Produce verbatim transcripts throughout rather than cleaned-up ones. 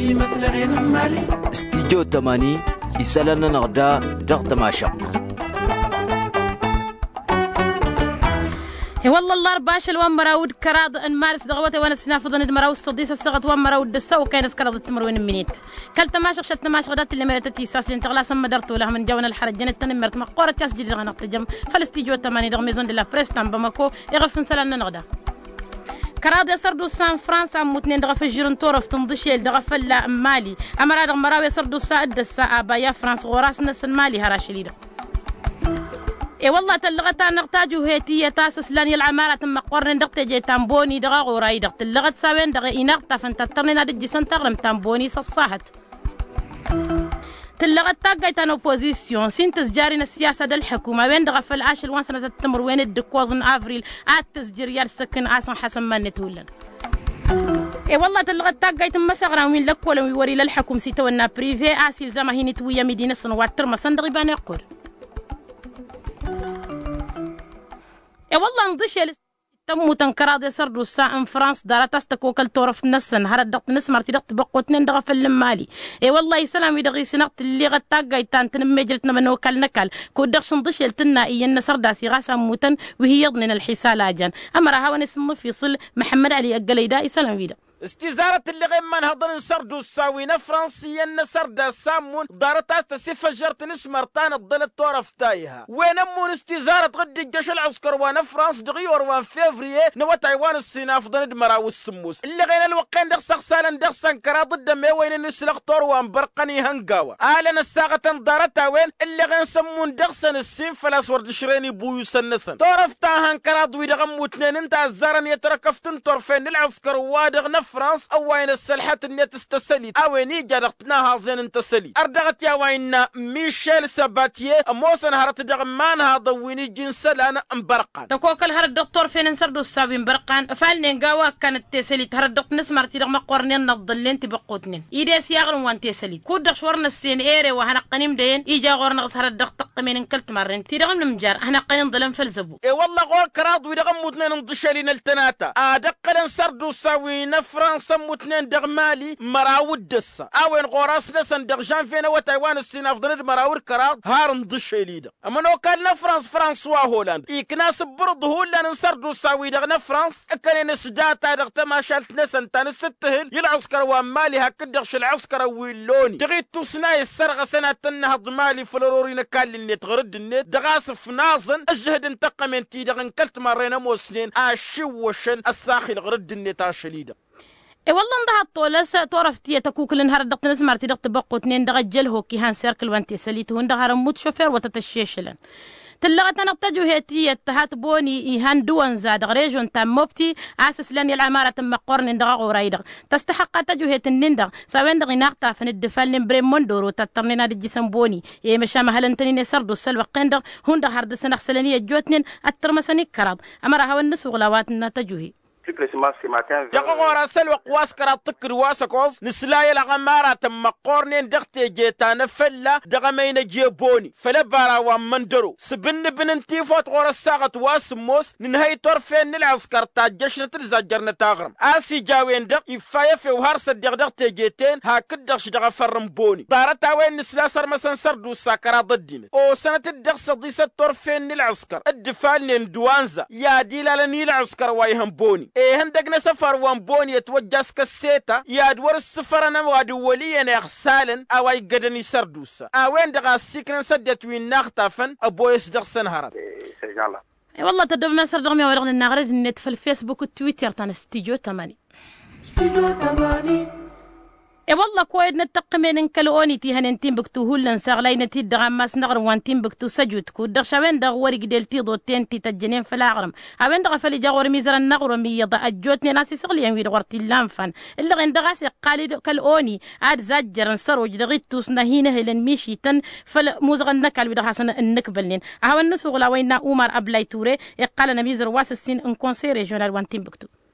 مالي مسلعين مالي استيجو تماني يسالنا نغدا دغت ما شق والله الله رباش الومراود كراد ان مارس دغوته وانا سنافض ان مراو الصديس الصغت ومراود دسا وكاين سكرد التمروين منيت كل تماشق شت تماشق غدات اللي مرتتي ساس لين تغلا سم درتو له من جونا الحرج جنت تنمرت مقوره تسجل غنط جم فلستيجو تماني دغ ميزون دي لا بريستان بماكو يغفن سلالنا نغدا كراد يسردو سان فرنسا موتنين دغ في جيرون تورف تنضشيل دغ فلا مالي امرا دغ مراو يسردو سا دسا ابا يا فرنسا غراس نس مالي هراشليده اي والله تلغتا نغتاجو هيتيه تاسس لان العماره تم قرن دغت جي تامبوني دغ غوراي دغت لغت ساوين دغ انغتا فانت ترنينا دجي سنتغرم تامبوني صصاحت تلغت تاقيتان اوبوزيسيون سينتس جارين السياسه دل الحكومه وين دغ في العاشر وان سنه التمر وين الدكوزن افريل اتس جريال سكن اسن حسن ما نتولن اي والله تلغت تاقيت مسغرا وين لك ولا يوري للحكم سيتونا بريفي اسيل زما هي نتويا مدينه سنوات ترمى صندغ بان يقول اي والله نضشي تمو تنكراد يسردو الساعة ان فرانس دارا تستكو كل تورف نسن هرد دقت نسمر تدقت بقو تنين دغا في المالي اي والله يسلام يدغي سنقت اللي غتاقا يتان تنمي جلتنا من وكال نكال كو دغش نضشي لتنا اي النسر داسي غاسا موتن وهي يضنين الحسال اجان امرا هاو نسمو في صل محمد علي اقليدا يسلام يدا استزارة اللي غير من هضر نسردو الساوينا فرنسيا نسردا سامون دارتات تسفى جرت نسمرتان الضلت طورف تايها وينمون استزارة غد الجيش العسكر وانا فرنس دغيور وان فيفريي نوا تايوان السيناف ضد مراو السموس اللي غير الوقين دغ سخسالا دغ سنكرا ضد مي وين نسلق طور وان برقني هنقاوة آلنا الساغة دارتا وين اللي غير نسمون دغ سن السين فلاس ورد شريني بويو سنسن طورف تا هنكرا دوي دغمو اتنين انت الزارن يتركفتن طرفين العسكر وادغ نف فرنسا او وين السلحات اللي تستسلي اويني جرقتناها زين انتسلي اردغت يا وين ميشيل ساباتيه موسن هرت دغمان هذا ويني جنس انا مبرقان تكوكل هر الدكتور فين نسردو السابين مبرقان فالني قاوا كانت تسلي هر الدكتور نسمرتي دغ مقورنين نضلين تبقوتنين ايدي سياغن وان تسلي كود شورنا السين ايري وهنا قنيم دين ايجا غور نغس هر الدكتور تقمين كلت مرين تي دغم المجار هنا قنين ظلم فلزبو اي والله غور كراض ودغم مودنين نضشلين التناتا ادق نسردو ساوي نفر فرنسا متنين دغ مالي مراود دسا اوين غوراس نسن دغ جانفينا وتايوان السيناف ضرد مراور كراض هارن ضشي ليدا اما نو كان فرنسا فرانسوا هولاند يكناس برض هولا نسردو ساوي دغ فرنسا كان نسجاتا دغ تماشالت نسن تان ستهل يلعسكر ومالي هكا دغش العسكر ويلوني دغيت توسناي السرغه سنه تنهض مالي فلوروري نكال اللي تغرد النت دغاسف نازن اجهد انتقم انتي دغ انكلت مرينا موسنين اشوشن الساخي غرد النت اشليدا اي والله ندها طولة تورفتي تكوكل نهار دقت نسمرتي دقت بقو اتنين دغ جل هوكي هان سيركل وانتي سليتو ندها رموت شوفير وتتشيشلن تلغت انا بتجو هيتي تهات بوني ايهان دوان زاد ريجون تام مفتي اساس لان العماره تم قرن دغ غورايدغ تستحق تجو هيت النندغ سوين دغ ناقطه فن الدفال نمبريم موندورو تترنينا دجي سمبوني يا مشا مهلنتني سردو السلوى قندغ هند هارد سنخ سلانيه جوتنين الترمسني كراد امرها والنس وغلاواتنا تجوهي دغورا سلوى قواس كرا تكر واسكوز نسلاي الغمارة تم قورنين دغتي جيتان فلا دغمين جيبوني فلا بارا ومندرو سبن بننتي فوت غورا الساغة واسموس ننهي طرفين العسكر تاجشنا تلزاجرنا تاغرم اسي جاوين دغ يفايا في وهارس دغ دغتي جيتين هاكد دغش دغ فرمبوني دارتا وين نسلا سر مسن سردو ساكرا ضدين او سنة الدغ صديسة طرفين العسكر الدفال ندوانزا يا ديلالني العسكر وايهمبوني ايه هندقنا سفر وانبوني يتوجس كسيتا يادور السفر انا وادولي انا اغسالن اواي قدني سردوسا اوين دغا السيكرن سدت وين ناغتافن ابويس دغسن هرب اي والله تدب مصر دغمي ورغن النغرد النت في الفيسبوك والتويتر تان استيجو تماني استيجو تماني اي والله كويد نتقمين انكلوني تي هننتين بكتو هولن ساغلاين تي دغماس نغر وانتين بكتو سجود كو دغ شاوين دغ ورق ديلتي دوتين تي تجنين في العغرم اوين دغ فلي جاور ميزر النغر ميضا اجوتني ناسي سغليان ويد غورتي لانفان اللي غين دغاسي قالي كالوني اد زاجر نسروج دغيتو سنهينه هلن ميشيتن فل موزغن نكال ويد حسن النكبلين اهو النسو غلاوينا عمر ابلاي توري قال نميزر واس السين ان كونسي ريجونال وانتين بكتو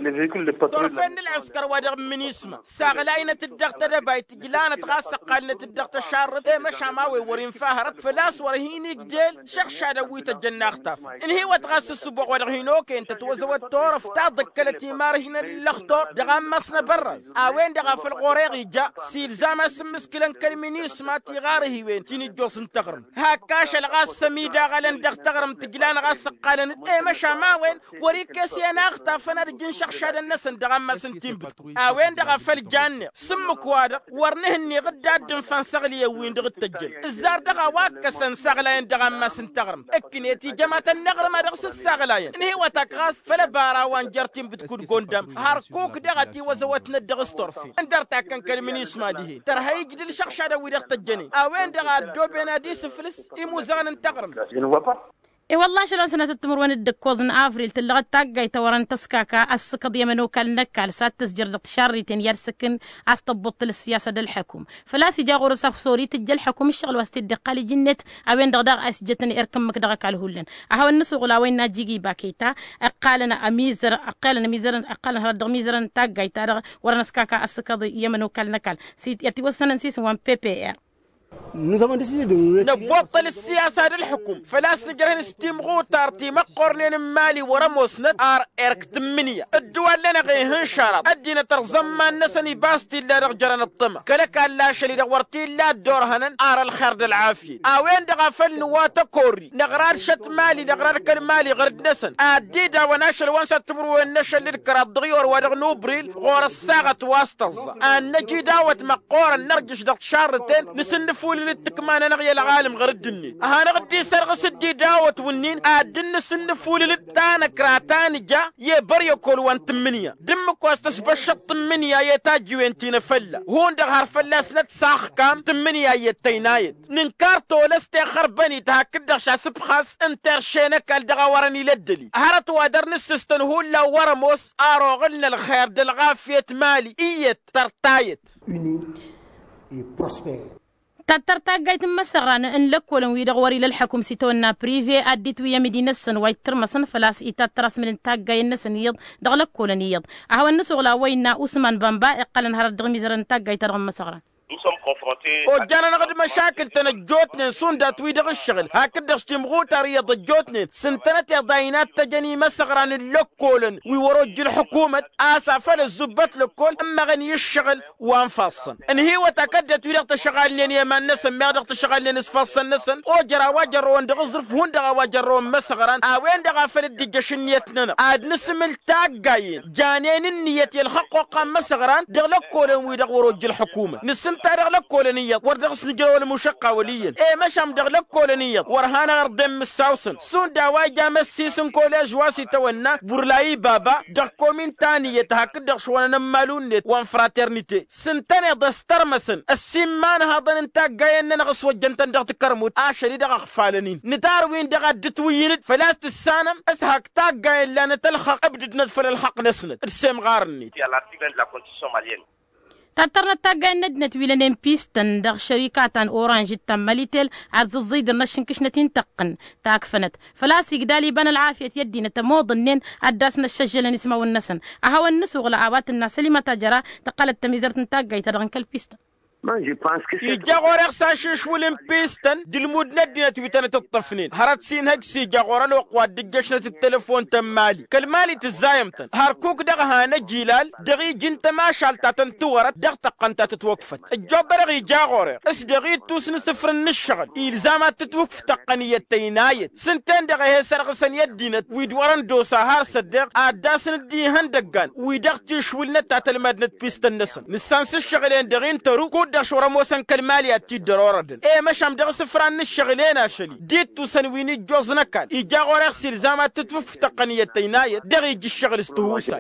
طرفين العسكر ودغ من يسمى ساغلاينة الدغت دبايت جلانة غاسة قالنة الدغت الشارد إيه مش عماوي ورين فاهرت فلاس ورهيني جديل شخ شادويت الجنة اختاف إن هي وتغاس السبوع ودغينوك انت توزو التورف تاضك كالتي مارهين اللخطور دغام مصنع برز اوين دغا في الغوريغي جا سيل زاما سمسكلن كلميني يسمى تغاره وين تيني جوس انتغرم هاكاش الغاس سميدا غالن دغ تغرم تجلان غاس قالن إيه مش عماوين وريك كاسي انا اختاف انا رجين شخ شاد الناس دغام سنتين بتكو اوين دغا في الجنة سمك وادق ورنهني غداد دنفان سغلي وين دغ التجل الزار دغا واكسن سغلاين دغام ما سنتغرم اكنيتي جماعة النغرم دغس السغلاين ان هي وتاكاس فلا بارا وان جرتين بتكون قندم هاركوك دغتي وزوتنا دغس طرفي اندرتا كان كلمني اسما دي ترى هي جدل شخ شاد وين دغ تجني اوين دغا دوبنا دي سفلس يموزان انتغرم إيه والله شلون سنة التمر وين الدكوزن أفريل تلغت تاقاي تورن تسكاكا السقط يمنو كالنكال سات تسجر دقت شاريتين يرسكن أستبط للسياسة دل الحكوم فلا سيجا غورسا سوري تجل الحكوم الشغل واستي الدقالي جنت أوين دغداغ أسجتني إركم مكدغك على هولن أهو النسو غلاوين ناجيجي باكيتا أقالنا أميزر أقالنا ميزر أقالنا هردغ ميزرن تاقاي تارغ ورنسكاكا السقط يمنو كالنكال سيت يتي وسنن سيس وان بي بي ار نبطل السياسة للحكم فلاس نجرهن استيمغو تارتي مقرنين مالي ورموسنت ار ارك تمنية الدول لنا غيهن شرط ادينا ترزمان نسني باستي لا رجرن الطمع كلك لا شلي دورتي لا دور هنن ار الخير العافية اوين دغفل نواتا كوري نغرار شت مالي نغرار كل مالي غرد نسن اديدا وناشل وانسا تمرو النشل للكراب دغيور ودغ نوبريل غور الساغة واسطز ان نجي داوت مقورا نرجش دغ شارتين نسن فولي للتكمان نغي العالم غير الدني انا غدي سرغ سدي داوت ونين ادن سن فولي للتانا كراتان جا يبريو كل وان تمنيا دمك واستس بشط تمنيا يتاجي وانتين فلا هون دغ فلاس لا تساخ كام تمنيا يتينايت ننكارتو لست خربني تهكدغ شاسب خاص انتر شينك دغ وراني لدلي هرت وادر نسستن هو لا ورموس اروغلنا الخير دلغافيه مالي ايت ترتايت uni et prospère. تتر تاقايت مسغران ان لك ولن ويدغوري للحكم سيتونا بريفي اديت ويا مدينة سن وايتر مسن فلاس ايتات تراس من تاقاي النسن يض دغلك ولن يض اهو النسوغلا وينا اسمان بامبا اقلن هرد دغميزرن تاقاي ترغم مسغران Nous sommes confrontés. وجانا نغد مشاكل تنجوتني سوندا تويدغ الشغل هكذا اشتمغو تريض جوتني سنتنت يا ضاينات تجني مسغران اللوكولن ويوروج الحكومة اسافا الزبط لكل اما غني الشغل وانفصن ان هي وتكدت ويدغ تشغال لين يا نسن ما دغ تشغال لين اسفصن نسن وجرا وجر وندغ ظرف هون دغ وجر مسغران اوين دغ فل الدجشنيتنا اد نسم التاقاين جانين النية الحق وقام مسغران دغ لكولن ويدغ وروج الحكومة نسم تارغ لك كولونية وردغ سنجر ولا مشقة وليا ايه مشام دغ لك كولونية ورهانا غردم الساوسن سون داواي جام السيسن كوليج واسي تونا بورلاي بابا دغ كومين تانية هاك دغ شوانا نمالون وان فراترنيتي سنتاني دسترمسن السمان هذا انتا قاين نغس وجنتن دغ تكرموت اشري دغ خفالنين ندار وين دغ دتوينت فلاست السانم اسهاك تا قاين لا نتلخق ابدد ندفل الحق نسند السيم غارني à l'article de la constitution malienne. تترنا تاقا ندنت ويلنين بيستن دغ شركات اورانج التماليتل عز الزيد النشن كشنتين تقن تاكفنت فلاسي قدالي بان العافية يدينا تموضنين عداسنا الشجل نسمو النسن اهو النسو غلعابات الناس اللي ما تجرى تقالت تميزرت تاقا يترغن كالبيستن يجاغور ساشيش ولين بيستن دلمود ندينا تويتنا الطفنين هرات سين هكسي جاغور الوقوات دجشنة التلفون تمالي كالمالي تزايمتن هاركوك دغها نجيلال دغي جنت ما شالتاتن تورت دغ تقنتا تتوقفت الجوبر غي جاغور اس دغي توسن سفر النشغل إلزامات تتوقف تقنية تينايت سنتين دغي هي سرغسن يدينا ويدوران دوسا هار صدق عداسن دي هندقان ويدغ تشولنا تاتل مدنة بيستن نسن نسانس الشغلين دغين ترو دغ شورا موسن كالمالية تيدرورد ايه مشام دغ سفران الشغلين اشلي ديت تسنويني جوزنا كان يجا غوريغ سيلزامات تتوف تقنية تينايت دغ يجي الشغل استهوساي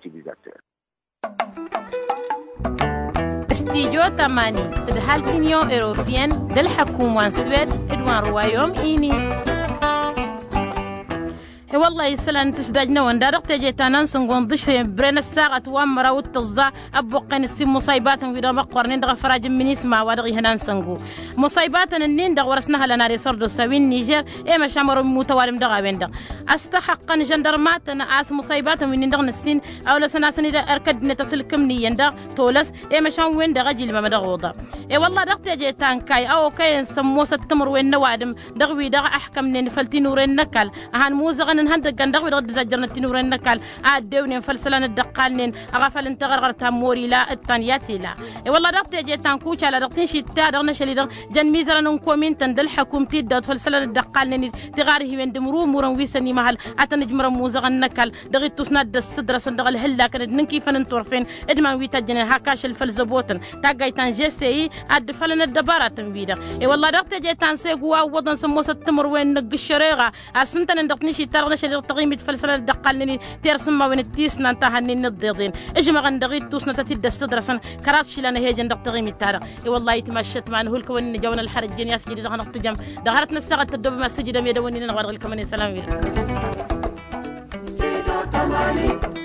استيجو تماني تدهال كينيو ايروبيان دل حكومة سويد ادوان روايوم ايني والله يسلن تسدجنا وندارك جيت انا نسنقون ضش برين الساعه وامرا وتزا ابو قين السم مصيبات ودا مقرن دغ فراج من يسمع ودغ هنا نسنقو مصيبات النين دغ ورسناها لنا ريسردو سوين نيجر اي ما شامر متوالم دغ وين دغ استحق جندرمات انا اس مصيبات من دغ نسين او لسنا سن اركد نتصل كم ني دغ تولس اي ما شام وين دغ جيل ما دغ ودا اي والله دغ جيت ان كاي او كاين سموس التمر وين نوادم دغ وي دغ احكم نين فلتي نورين نكال هان موزغن هند قندق ودغ زجرنا تنور النكال ادوني فلسلان الدقالنين اغفل انت غرغر تاموري لا التانياتي لا إيه والله دقت جيتان كوش على دقتين شتا دغنا شلي دغ جن ميزرن كومين تندل حكومتي دات فلسلان الدقالنين تغاري وين دمرو مورن ويسني محل اتنجمر موزغن نكال دغ تسند الصدر صندق الهلا كانت ننكي فنن طرفين ادمان وي تجن هكاش الفلزبوتن تاغايتان جيسي اد فلن الدبارات بيدا إيه والله دقت جيتان سيغوا وضن سموس التمر وين نقشريغا اسنتن دقني شتا شل تقييم فلسلة دقالني ترسم ما وين التيس ننتهني النضيضين اجمع غندغي توسنا تتد استدرسن كراتش لنا هي جندق تقييم التاريخ اي والله يتمشت معنا هو الكون جونا الحرج جنياس جديد غنق تجم دهرتنا السغت الدب ما سجد ميدوني نغرق الكمان سلام سيدو تمالي